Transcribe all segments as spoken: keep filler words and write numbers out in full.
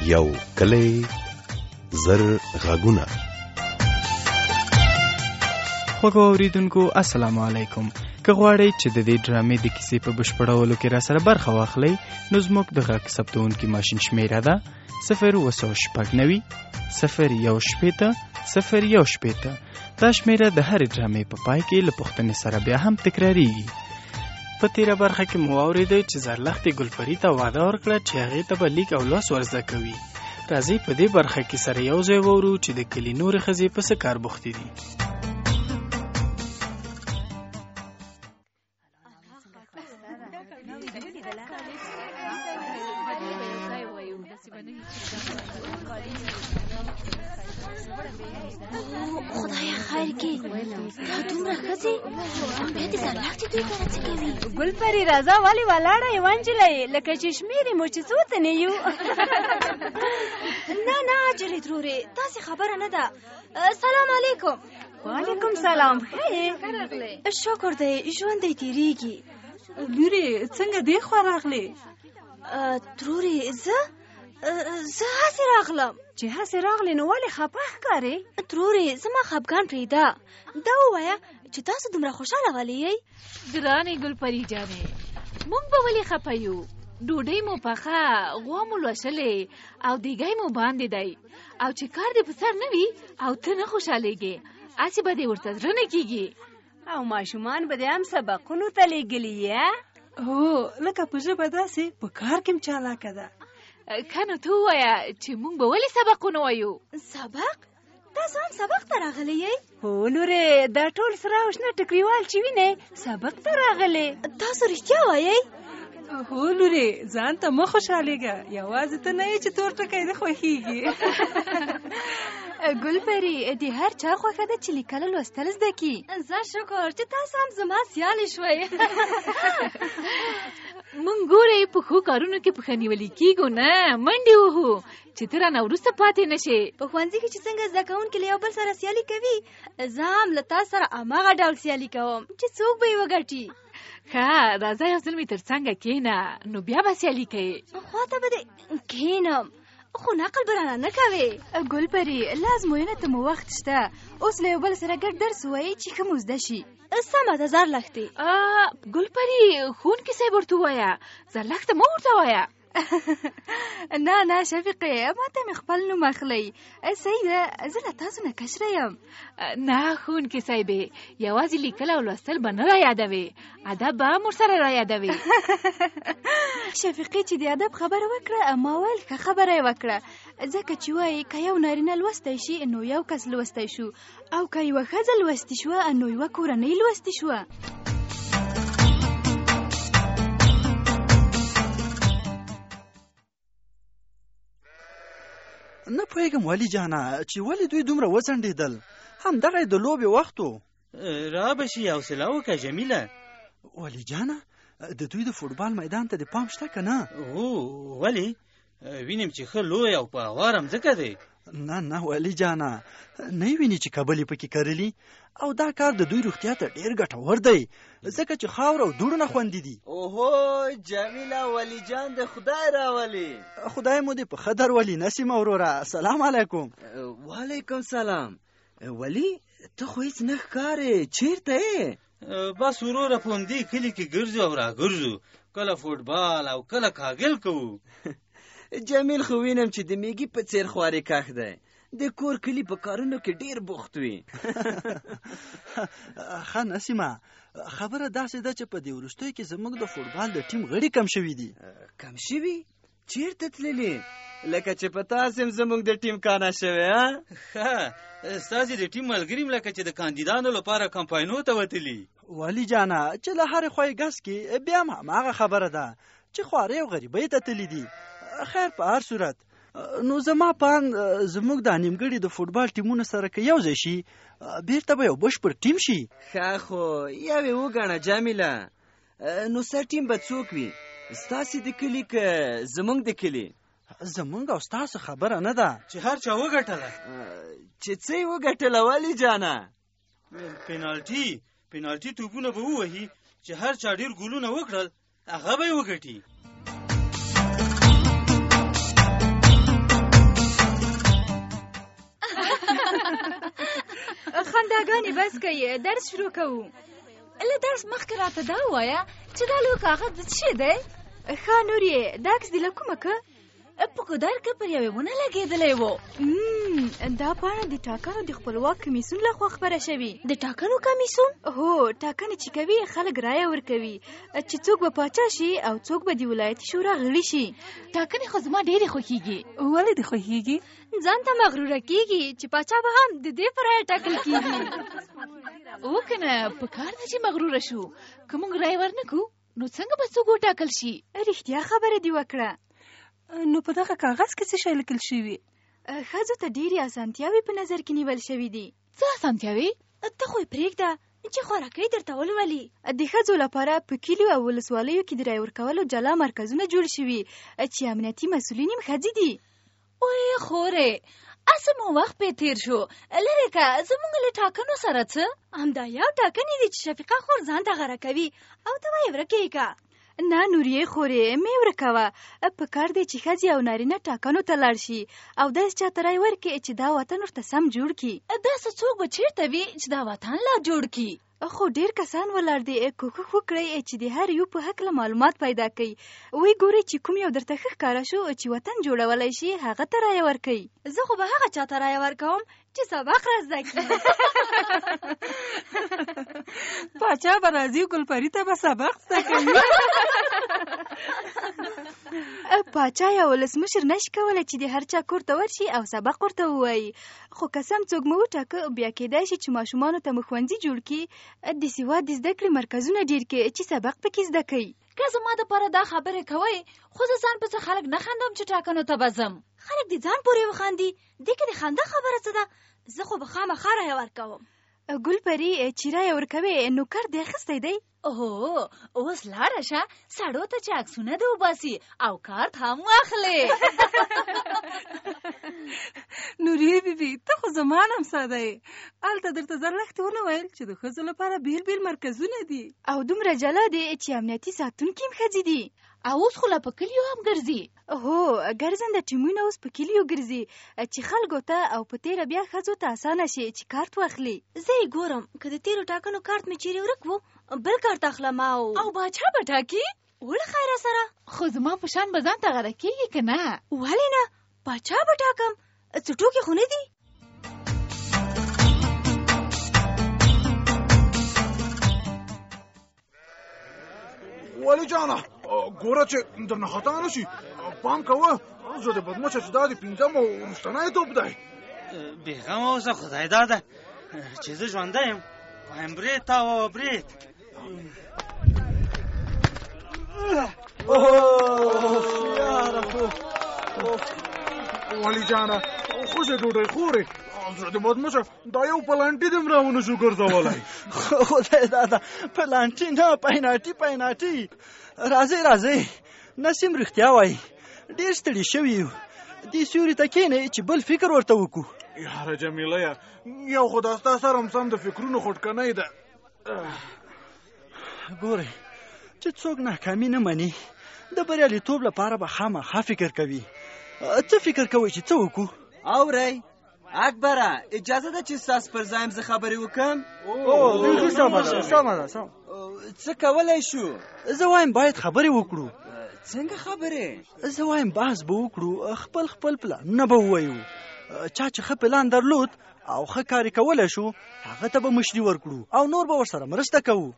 یو کلی زر غږونه. خوږو اوریدونکو السلام علیکم. که غواړئ چې د دې ډرامې د کیسې په بشپړولو کې را سره برخه واخلئ نو زموږ د غږ ثبتونکي ماشین شمیره ده صفر اوه سوه شپږ نوي صفر یو شپېته صفر یو شپېته. دا شمیره د هرې ډرامې په پای کې له پوښتنې سره بیا هم تکراریږي. په تیره برخه کې مو واورېدی چې زرلښتې ګلپري ته وعده ورکړه چې هغې ته به لیک او لوست ور زده کوي. راځئ په دې برخه کې سره یو ځای واورو چې د کلي نورې ښځې په څه کار بوختې دي. خدایا خیر کې دا دومره ښځې بیا دې زرلښتې دوی کره څه کوي؟ ګلپري راځه ولې ولاړه یې ونجلۍ لکه چې شمېرې مو چې څو تنې یو. نه نه اجلې ترورې داسې خبره نه ده. سلام علیکم. وعلیکم سلام. ښه یې؟ شکر دی ژوند دی تېرېږي. لورې څنګه دې خوا راغلې؟ ترورې زه زه هسې راغلم. چې هسې راغلې نو ولې خپه ښکارې؟ ترورې زما خپګان پرېږده. دا ووایه چې تاسو دومره خوشحاله ولې یئ؟ ګرانې ګلپري جانې موږ به ولې خپه یو؟ ډوډۍ مو پخه، غوا مو لوشلې او دیګی مو باندې دی او چې کار دې په سر نه وي او ته نه خوشحالېږې هسې به دې ورته زړه نه کېږي او ماشومان به دې هم سبقونو ته لېږلي یې؟ هو لکه په ژبه داسې په کار کې م چالاکه ده. که نو ته ووایه چې موږ به ولې سبقونه وایو؟ سبق؟ تاسو هم سبق ته راغلی یئ؟ هو لورې دا ټول سره او شنه ټکریوال چې وینئ سبق ته راغلی. تاسو رښتیا وایئ؟ هو لورې ځان ته مه خوشحالېږه، یوازې ته نه یې چې تور ټکی دې خوښېږي. ګلپري د هر چا خوښه ده چې لیکل لوستل زده کړي. زه شکر چې تاسو هم زما سیالې شوئ. مونږ ګورئ په ښو کارونو کې پښه نیولي کېږو نه منډې وهو چې ته رانه وروسته پاتې نه شې. په ښوونځي کې چې څنګه زده کوونکي له یو بل سره سیالي کوي زه هم له تا سره هماغه ډول سیالي کوم چې څوک به یې وګټي. ښه راځه یو ځل مې تر څنګه کښېنه نو بیا به سیالي کوې. خواته به دې کښېنم خو نقل به رانه نه کوې. ګلپري لا ازموینه ته مو وخت شته، اوس له یو بل سره ګډ درس ووایئ چې ښه مو زده شي. سمه ده زرلښتې. ګلپري ښوونکي صاحب ورته ووایه، زرلښته مه ورته وایه. نه نه شفیقې ما ته مې خپل نوم اخلئ. صحیح ده زه له تاسو نه کشره یم. نه ښوونکي صاحبې یوازې لیکل او لوستل به نه را یادوې، ادب به هم ورسره را یادوې. شفیقې چې د ادب خبره وکړه ما ویل ښه خبره یې وکړه، ځکه چې وایي که یو نارینه لوستی شي نو یو کس لوستی شو او که یوه ښځه لوستې شوه نو یوه کورنۍ لوستې شوه. نه پوهېږم والي جانه چې ولې دوی دومره وځنډېدل. همدغه د لوبې وخت و. را به شي حوصله وکړه جمیله. والي جانه د دوی د فوټبال میدان ته د پام شته که نه؟ هو ولې وینم چې ښه لوی او په هواره مځکه دی. نه نه والي جانه نه یې ویني چې کبل یې پکې کرلي او دا کار د دوی روغتیا ته ډېر ګټور دی ځکه چې خاور او دوړونه خوندي دي. اوهو جمیله والي جان د خدای راولي. خدای مو دې په ښه درولي نسیمه وروره. سلام علیکم. وعلیکم سلام. والي ته خو هیڅ نه ښکارې، چیرته یې؟ بس وروره په همدې کلي کې ګرځو او راګرځو، کله فوټبال او کله کاږل کوو. جمیل خو وینم چې د میږي په څیر خوارې کښ دی، د کور کلي په کارونو کې ډیر بوخت وي. ښه نسیمه خبره داسې ده چې په دې وروستیو کې زموږ د فوټبال د ټیم غړي کم شوي دي. کم شوي؟ چیرته تللي؟ لکه چې په تاسې هم زموږ د ټیم کانا شوی. ښه ستاسې د ټیم ملګري م لکه چې د کاندیدانو لپاره کمپاینو ته وتلي. والي جانه چې له هرې خوا یې ګس کې بیا هم هماغه خبره ده چې خوارې او غریبۍ ته تللي دي. خیر په هر صورت نو زما پان زموږ د نیمګړي د فوټبال ټیمونو سره که یو ځای شي بیرته به یو بشپړ ټیم شي. ښه خو یو یې وګڼه جمیله. نو سر ټیم به څوک وي؟ ستاسې د کلي که زموږ د کلي؟ زموږ او ستاسو خبره نه ده چې هر چا وګټله. چې څه یې وګټله والي جانه؟ پینالټي پینالټي توپونه به ووهي چې هر چا ډېر ګولونه وکړل هغه به یې وګټي. خنداګانې بس کوي، درس شروع کوو. له درس مخکې راته دا ووایه چې دا لوی کاغذ د څه شی دی؟ ښه نورې، دا عکس دې له کومه که؟ په ګودر کې پر یوې ونه لګېدلی و. دا پاڼه د ټاکنو د خپلواک کمیسیون لخوا خپره شوې. د ټاکنو کمیسیون؟ هو، ټاکنې چې کوي خلک رایه ورکوي چې څوک به پاچا شي او څوک به د ولایتي شورا غړي شي. ټاکنې خو زما ډېرې خوښېږي. ولې دې خوښېږي؟ ځان ته مغروره کېږي چې پاچا به هم د دې په رایه ټاکل کېږي. او که نه، په کار ده چې مغروره شو. که موږ رایه ورنکړو نو څنګه به څوک وټاکل شي؟ رښتیا خبره دې وکړه. نو په دغه کاغذ کې څه شی لیکل شوي؟ ښځو ته ډېرې اسانتیاوې په نظر کې نیول شوي دي. څه اسانتیاوې؟ ته خو یې پرېږده چې خوراکۍ درته ولولي. د ښځو لپاره په کلیو او ولسوالیو کې د رایې ورکولو جلا مرکزونه جوړ شوي چې امنیتي مسؤلین یې ښځې دي. اوی خورې، اسه مو وخت پې تېر شو. لرې که زموږ له ټاکنو سره څه؟ همدا یو ټاکنې دي چې شفیقه خور ځان ته غره کوي او ته وایې ورکې که. نه نوریې خورې، مې ورکوه. په کار دی چې ښځې او نارینه ټاکنو ته لاړ شي او داسې چاته رایې ورکړي چې دا وطن ورته سم جوړ کړي. داسې څوک به چېرته وي چې دا وطن لا جوړ کړي؟ خو ډېر کسان ولاړ دي. کوښښ وکړئ چې د هر یو په هکله معلومات پیدا کړئ. وی ګورئ چې کوم یو درته ښه ښکاره شو چې وطن جوړولی شي، هغه ته رایه ورکړئ. زه خو به هغه چاته رایه ورکوم چې سبق را زده کړي. پاچا به راځي، ګلپري ته به سبق زده کوي. پاچا یا ولسمشر نشي کولی چې د هر چا کور ته ورشي او سبق ورته ووایي. خو که سم څوک مو وټاکه، بیا کېدای شي چې ماشومانو ته مو ښوونځي جوړ کړي، د سواد د زده کړې مرکزونه ډېر کړي چې سبق پکې زده کوي. که زما دپاره دا خبرې کوئ، خو زه ځان پسې خلک نه خندم چې ټاکنو ته به ځم. خلک دې ځان پورې وخاندي، دې کې د خندا خبره څه ده؟ زه خو به خامخا رایه ورکوم. ګلپري، چې رایه ورکوې نو کار دې اخیستی دی؟ اوه، اوس لاړه شه سړو ته چې عکسونه دې وباسي او کارت هم واخلې. نورې بیبي، ته خو زما نمسا دی. هلته درته زرلښتې ونه ویل چې د ښځو لپاره بیل بیل مرکزونه دي او دومره جلا دی چې امنیتي ساتونکي هم ښځې دي. او اوس خو لا په کلیو هم ګرځي. هو، ګرځنده ټیمونه اوس په کلیو ګرځي چې خلکو ته او په تیره بیا ښځو ته اسانه شي چې کارت واخلي. زه یې ګورم، که د تیرو ټاکنو کارت مې چیرې ورک و، بل کارت اخلم او او باچا به ټاکي. وړه خیره سره. خو زما په شان به ځان ته غره کېږي که نه؟ ولې نه؟ باچا به ټاکم، څه ټوکې خو نه دي. ولی جانه، ګوره چې درنه خطا نه شي، پام کوه. زه د بدمچه چې دا د پنځم او وروستنی توپ دی. بېغمه اوسه، خدای داده چې زه ژوندی یم. وایم برید تا برید. ولی جانه، خوشې ډوډۍ خورې. زه د بدمچه دا یو پلانټي دې م راونه شو ګرځولی. خدای داده، پلانټي نه، پیناټي پیناټي. راځئ راځئ، نسیم رښتیا وایي، ډېر ستړي شوي یو. دې سیوري ته کښېنئ چې بل فکر ورته وکړو. یاره جمیله، یو خو دا ستا سر هم سم د فکرونو خوټکنۍ ده. ګورئ چې څوک ناکامي نه مني، د بریالیتوب لپاره به خامخا فکر کوي. څه فکر کوئ چې څه وکړو؟ اورئ اکبره، اجازه ده چې ستاسو پر ځای زه خبرې وکړم؟ بیخي سمه ده، سمه ده. څه کولی شو؟ زه وایم باید خبرې وکړو. څنګه خبرې؟ زه وایم بحث به وکړو، خپل خپل پلانونه به ووایو. چا چې ښه پلان درلود او ښه کار یې کولی شو، هغه ته به مشري ورکړو او نور به ورسره مرسته کوو.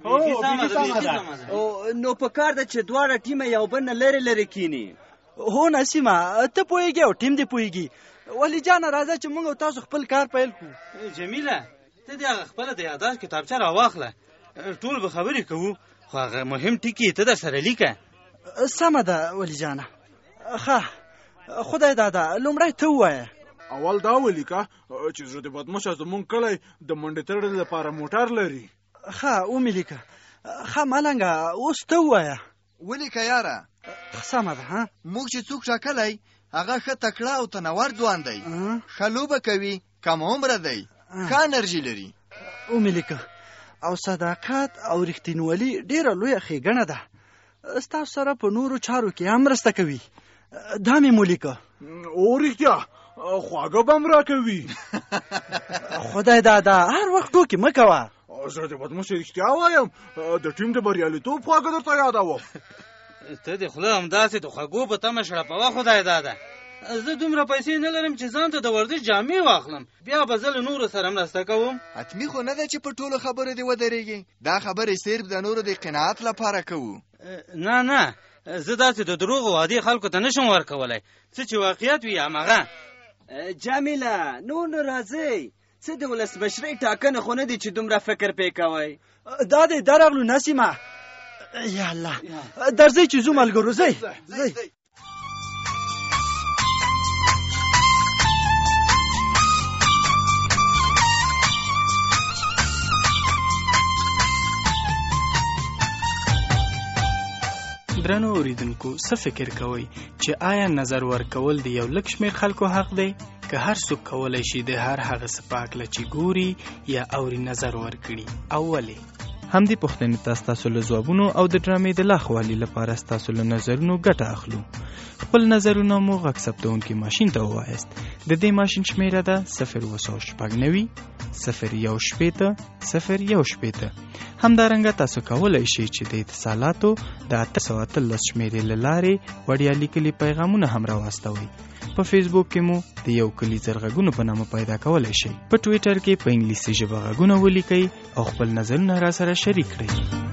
نو په کار ده چې دواړه ټیمه یو بل نه لرې لرې کینی. هو نسیمه، ته پوهېږې او ټیم دې پوهېږي. ولی جانه، راځه چې موږ او تاسو خپل کار پیل کړو. جمیله، ته دې هغه خپله د یاداشت کتابچه راواخله. ټول به خبرې کوو، خو هغه مهم ټکي ته در سره لیکه. سمه ده ولی جانه. ښه، خدای داده، لومړی ته ووایه. اول دا ولیکه چې زه د بدمشه زمونږ کلی د منډې تړلو لپاره موټر لري. ښه، ومې لیکه. ښه ملنګه، اوس ته ووایه. ولیکه یاره. سمه ده. ها، موږ چې څوک ټاکلی، هغه ښه تکړه او تنور ځوان دی، ښه لوبه کوي، کم عمره دی، ښه انرژي لري. ومې لیکه. او صداقت او رښتینولي ډېره لویه ښېګڼه ده. ستاسو سره په نورو چارو کې هم مرسته کوي. دا مې مو لیکه. او رښتیا، خواږه به هم راکوي. خدای دادا هر وخت ټوکې مه کوه. زه د بدموشي رښتیا وایم، د ټیم د بریالیتوب خواږه درته یادوم. ته د خوله همداسې د خوږو په تمه شړپوه خدای داده. زه دومره پیسې نه لرم چې ځان ته د ورزش جامې واخلم، بیا به زه له نورو سره مرسته کوم. حتمي خو نه ده چې په ټولو خبرو دې ودرېږي. دا خبرې صرف د نورو د قناعت لپاره کوو. نه نه، زه داسې د دروغو وعدې خلکو ته نشم ورکولی. څه چې واقعیت وي هماغه. جمیله نور نو راځئ، څه د ولسمشرۍ ټاکنه خو نه دي چې دومره فکر پې کوئ. دا دی درغلو نسیمه. یا الله درځئ چې ځو ملګرو. ځئ ځئ. درنو اوریدونکو څه فکر کوئ چې آیا نظر ورکول د یو لږ شمېر خلکو حق دی که هر څوک کولی شي د هر هغه څه په هکله چې ګوري یا اوري نظر ورکړي او ولې؟ همدې پوښتنې ته ستاسو له ځوابونو او د ډرامې د لاښوالي لپاره ستاسو له نظرونو ګټه اخلو. خپل نظرونه مو غږ ثبتونکي ماشین ته ووایاست. د دې ماشین شمیره ده صفر اوه سوه شپږ نوي صفر یو شپېته صفر یو شپېته. همدارنګه تاسو کولی شئ چې د اتصالاتو د اته سوه اتلس شمېرې له لارې وړیا لیکلي پیغامونه هم راواستوئ. په فیسبوک کې مو د یو کلي زر غږونو په نامه پیدا کولی شئ. په ټویټر کې په انګلیسي ژبه غږونه ولیکئ او خپل نظرونه را سره شریک کړئ.